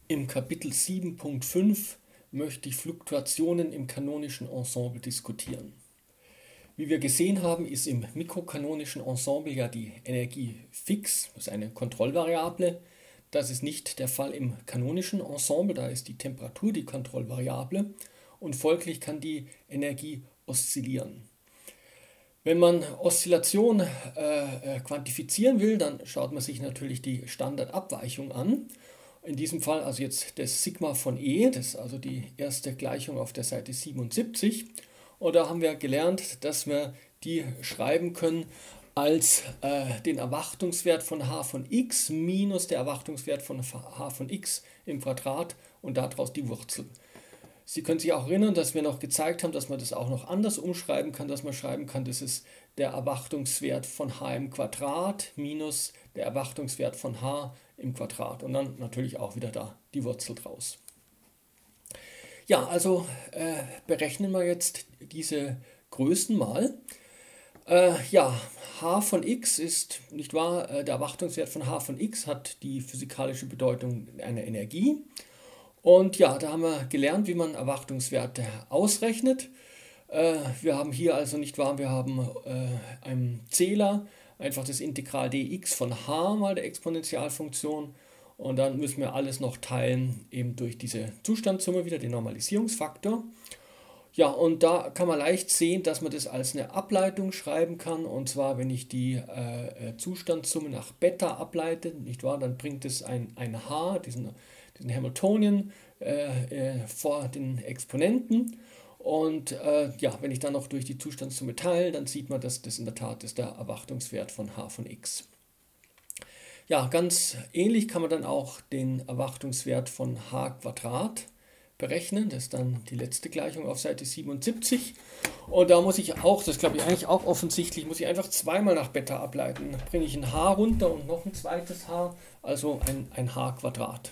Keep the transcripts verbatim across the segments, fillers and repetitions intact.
Im Kapitel sieben Punkt fünf möchte ich Fluktuationen im kanonischen Ensemble diskutieren. Wie wir gesehen haben, ist im mikrokanonischen Ensemble ja die Energie fix, das ist eine Kontrollvariable. Das ist nicht der Fall im kanonischen Ensemble, da ist die Temperatur die Kontrollvariable und folglich kann die Energie oszillieren. Wenn man Oszillation äh, quantifizieren will, dann schaut man sich natürlich die Standardabweichung an. In diesem Fall also jetzt das Sigma von E, das ist also die erste Gleichung auf der Seite siebenundsiebzig. Und da haben wir gelernt, dass wir die schreiben können als äh, den Erwartungswert von h von x minus der Erwartungswert von h von x im Quadrat und daraus die Wurzel. Sie können sich auch erinnern, dass wir noch gezeigt haben, dass man das auch noch anders umschreiben kann, dass man schreiben kann, das ist der Erwartungswert von h im Quadrat minus der Erwartungswert von h im Quadrat und dann natürlich auch wieder da die Wurzel draus. Ja, also äh, berechnen wir jetzt diese Größen mal. Äh, ja, h von x ist, nicht wahr, äh, der Erwartungswert von h von x hat die physikalische Bedeutung einer Energie. Und ja, da haben wir gelernt, wie man Erwartungswerte ausrechnet. Äh, wir haben hier also, nicht wahr, wir haben äh, einen Zähler, einfach das Integral dx von h mal der Exponentialfunktion. Und dann müssen wir alles noch teilen, eben durch diese Zustandssumme wieder, den Normalisierungsfaktor. Ja, und da kann man leicht sehen, dass man das als eine Ableitung schreiben kann. Und zwar, wenn ich die äh, Zustandssumme nach Beta ableite, nicht wahr, dann bringt es ein, ein H, diesen, diesen Hamiltonian, äh, äh, vor den Exponenten. Und äh, ja, wenn ich dann noch durch die Zustandssumme teile, dann sieht man, dass das in der Tat ist der Erwartungswert von h von x. Ja, ganz ähnlich kann man dann auch den Erwartungswert von h Quadrat berechnen. Das ist dann die letzte Gleichung auf Seite siebenundsiebzig. Und da muss ich auch, das glaube ich eigentlich auch offensichtlich, muss ich einfach zweimal nach Beta ableiten. Dann bringe ich ein h runter und noch ein zweites h, also ein, ein h Quadrat.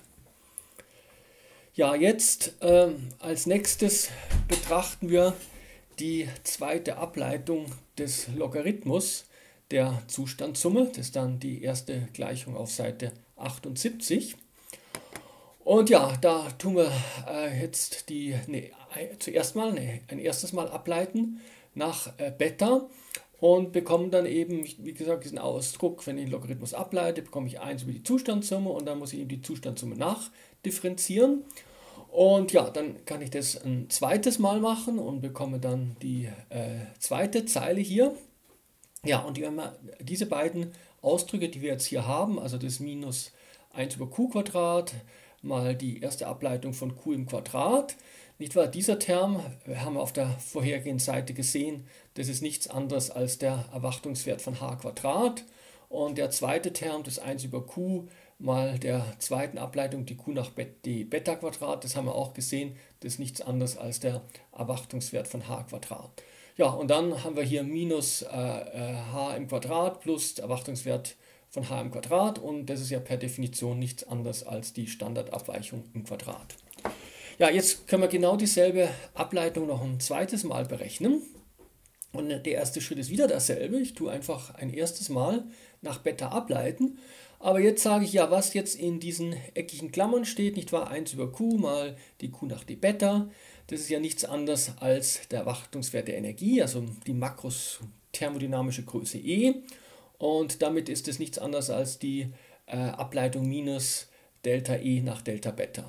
Ja, jetzt äh, als nächstes betrachten wir die zweite Ableitung des Logarithmus der Zustandssumme. Das ist dann die erste Gleichung auf Seite achtundsiebzig. Und ja, da tun wir äh, jetzt die, nee, zuerst mal, nee, ein erstes Mal ableiten nach äh, Beta und bekommen dann eben, wie gesagt, diesen Ausdruck, wenn ich den Logarithmus ableite, bekomme ich eins über die Zustandssumme und dann muss ich eben die Zustandssumme nachdifferenzieren. Und ja, dann kann ich das ein zweites Mal machen und bekomme dann die äh, zweite Zeile hier. Ja, und die, diese beiden Ausdrücke, die wir jetzt hier haben, also das minus eins über q Quadrat mal die erste Ableitung von q im Quadrat, nicht wahr? Dieser Term, wir haben auf der vorhergehenden Seite gesehen, das ist nichts anderes als der Erwartungswert von h Quadrat. Und der zweite Term, das eins über q mal der zweiten Ableitung, die q nach die Beta Quadrat, das haben wir auch gesehen, das ist nichts anderes als der Erwartungswert von h Quadrat. Ja, und dann haben wir hier minus äh, h im Quadrat plus der Erwartungswert von h im Quadrat und das ist ja per Definition nichts anderes als die Standardabweichung im Quadrat. Ja, jetzt können wir genau dieselbe Ableitung noch ein zweites Mal berechnen. Und der erste Schritt ist wieder dasselbe. Ich tue einfach ein erstes Mal nach Beta ableiten. Aber jetzt sage ich ja, was jetzt in diesen eckigen Klammern steht, nicht wahr? eins über q mal die q nach d Beta. Das ist ja nichts anderes als der Erwartungswert der Energie, also die makrothermodynamische Größe E. Und damit ist es nichts anderes als die äh, Ableitung minus Delta E nach Delta Beta.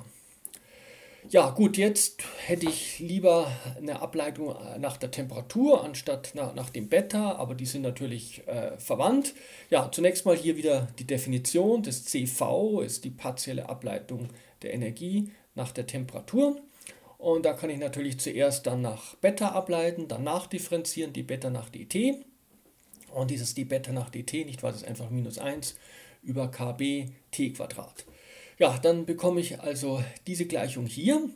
Ja gut, jetzt hätte ich lieber eine Ableitung nach der Temperatur anstatt nach, nach dem Beta, aber die sind natürlich äh, verwandt. Ja, zunächst mal hier wieder die Definition. Das C V ist die partielle Ableitung der Energie nach der Temperatur. Und da kann ich natürlich zuerst dann nach Beta ableiten, dann nachdifferenzieren, die Beta nach dt. Und dieses die Beta nach dt, nicht wahr, das ist einfach minus eins über kb t Quadrat. Ja, dann bekomme ich also diese Gleichung hier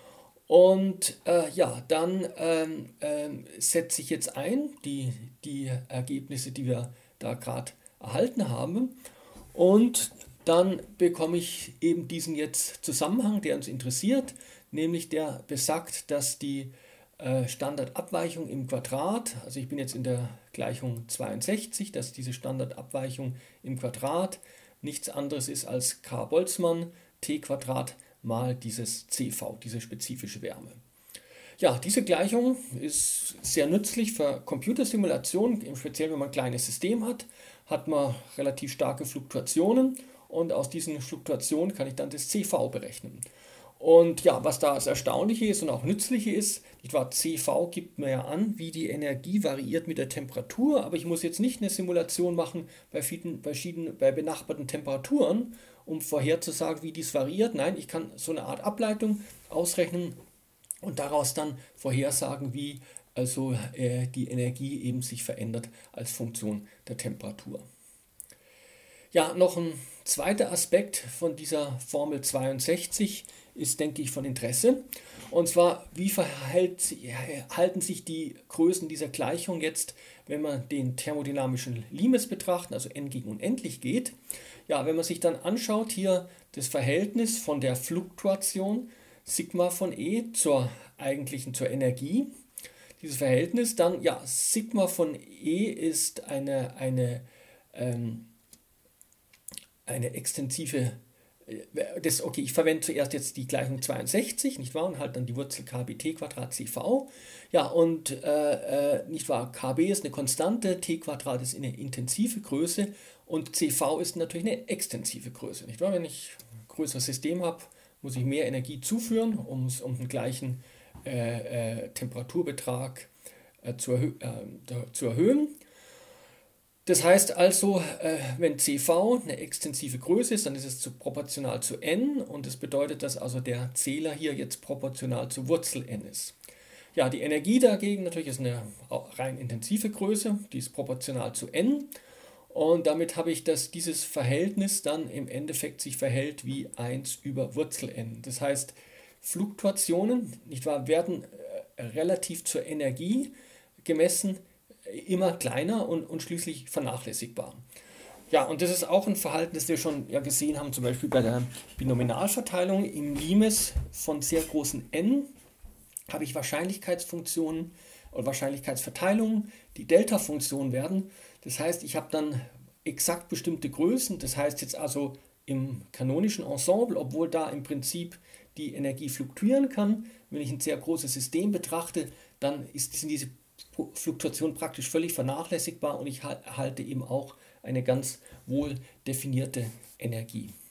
und äh, ja, dann ähm, ähm, setze ich jetzt ein die, die Ergebnisse, die wir da gerade erhalten haben und dann bekomme ich eben diesen jetzt Zusammenhang, der uns interessiert, nämlich der besagt, dass die äh, Standardabweichung im Quadrat, also ich bin jetzt in der Gleichung zweiundsechzig, dass diese Standardabweichung im Quadrat nichts anderes ist als k Boltzmann t Quadrat mal dieses C V, diese spezifische Wärme. Ja, diese Gleichung ist sehr nützlich für Computersimulationen, im Speziell wenn man ein kleines System hat, hat man relativ starke Fluktuationen und aus diesen Fluktuationen kann ich dann das C V berechnen. Und ja, was da das Erstaunliche ist und auch Nützliche ist, nicht wahr, C V gibt mir ja an, wie die Energie variiert mit der Temperatur, aber ich muss jetzt nicht eine Simulation machen bei, verschiedenen, bei benachbarten Temperaturen, um vorherzusagen, wie dies variiert. Nein, ich kann so eine Art Ableitung ausrechnen und daraus dann vorhersagen, wie also äh, die Energie eben sich verändert als Funktion der Temperatur. Ja, noch ein zweiter Aspekt von dieser Formel zweiundsechzig ist, denke ich, von Interesse. Und zwar, wie verhalten sich die Größen dieser Gleichung jetzt, wenn man den thermodynamischen Limes betrachten, also n gegen unendlich geht. Ja, wenn man sich dann anschaut, hier das Verhältnis von der Fluktuation Sigma von E zur eigentlichen, zur Energie, dieses Verhältnis, dann, ja, Sigma von E ist eine, eine, ähm, eine extensive, äh, das, okay, ich verwende zuerst jetzt die Gleichung zweiundsechzig, nicht wahr, und halt dann die Wurzel k b t Quadrat C V, ja, und, äh, äh, nicht wahr, Kb ist eine Konstante, T Quadrat ist eine intensive Größe und C V ist natürlich eine extensive Größe, nicht wahr, wenn ich ein größeres System habe, muss ich mehr Energie zuführen, um, um den gleichen äh, äh, Temperaturbetrag äh, zu, erhö äh, zu erhöhen. Das heißt also, äh, wenn C V eine extensive Größe ist, dann ist es zu, proportional zu n und das bedeutet, dass also der Zähler hier jetzt proportional zu Wurzel n ist. Ja, die Energie dagegen natürlich ist eine rein intensive Größe, die ist proportional zu n. Und damit habe ich, dass dieses Verhältnis dann im Endeffekt sich verhält wie eins über Wurzel n. Das heißt, Fluktuationen, nicht wahr, werden äh, relativ zur Energie gemessen äh, immer kleiner und, und schließlich vernachlässigbar. Ja, und das ist auch ein Verhalten, das wir schon ja gesehen haben, zum Beispiel bei der Binominalverteilung im Limes von sehr großen n habe ich Wahrscheinlichkeitsfunktionen oder Wahrscheinlichkeitsverteilungen, die Delta-Funktionen werden. Das heißt, ich habe dann exakt bestimmte Größen, das heißt jetzt also im kanonischen Ensemble, obwohl da im Prinzip die Energie fluktuieren kann, wenn ich ein sehr großes System betrachte, dann ist, sind diese Fluktuationen praktisch völlig vernachlässigbar und ich erhalte eben auch eine ganz wohl definierte Energie.